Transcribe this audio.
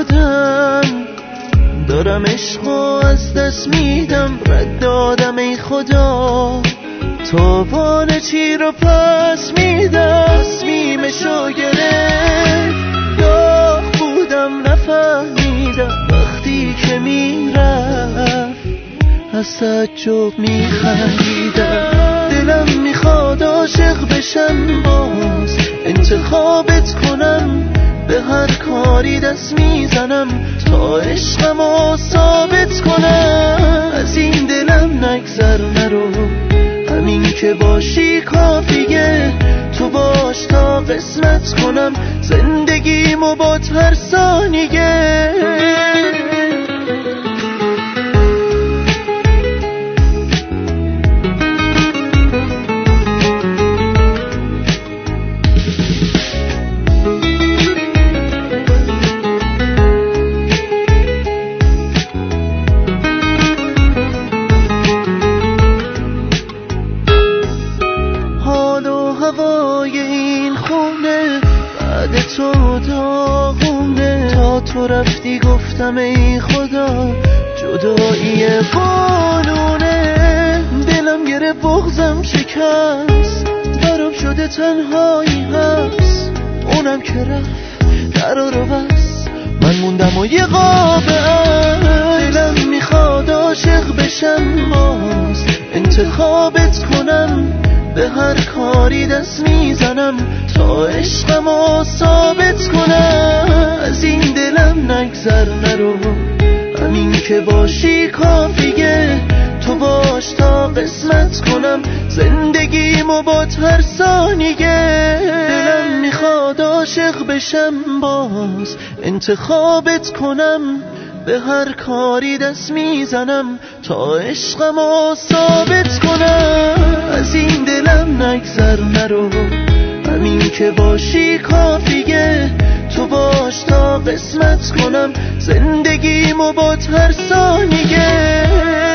شدم، دارم عشقو از دست میدم، رد دادم ای خدا، تابان چی رو پس میدم. تصمیمشو گرفت، داغ بودم نفهمیدم، وقتی که میرفت از تعجب میخندیدم. دلم میخواد عاشق بشم باز، انتخابت کنم، به هر کاری دست میزنم تا عشقمو ثابت کنم. از این دلم نگذر نرو، همین که باشی کافیه، تو باش تا قسمت کنم زندگیمو با هر ثانیه. هوای این خونه بعد تو داغونه، تا تو رفتی گفتم ای خدا جدایی قانونه. دلم گره بغزم شکست، برام شده تنهایی هست، اونم که رفت در رو بس، من موندم و یه قابه. دلم میخواد عاشق بشم باز، انتخابت کنم، به هر کاری دست میزنم تا عشقمو ثابت کنم. از این دلم نگذر نرو، همین که باشی کافیه، تو باش تا قسمت کنم زندگیمو با هر ثانیه. دلم میخواد عاشق بشم باز، انتخابت کنم، به هر کاری دست میزنم تا عشقمو ثابت کنم. از این دلم نگذر نرو، همین که باشی کافیه، تو باش تا قسمت کنم زندگیمو با هر ثانیه.